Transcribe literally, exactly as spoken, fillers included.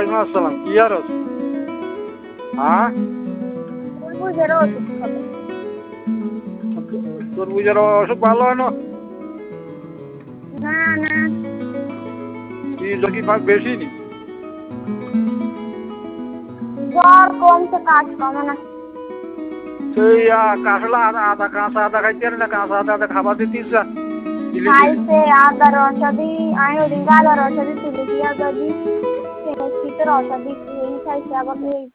ওয়ালাইকুম আসসালাম কি আর হ্যাঁ তরমুজের ওষুধ খাবো। তরমুজের অসুখ ভালো হয় না? না না কি কি ভাগ বেশি নি? জ্বর কমছে, কাজ কমে না। সেই কাঁচলা আদা আদা কাঁচা আদা খাইতে না, কাঁচা আদা আদা খাবার দিতিস না? খাইছে আদার ঔষধি, আমি ওদিনকে আদার ঔষধি তুলে দিয়ে আদা দিই, শীতের ঔষধি এই খাইছে আবার এই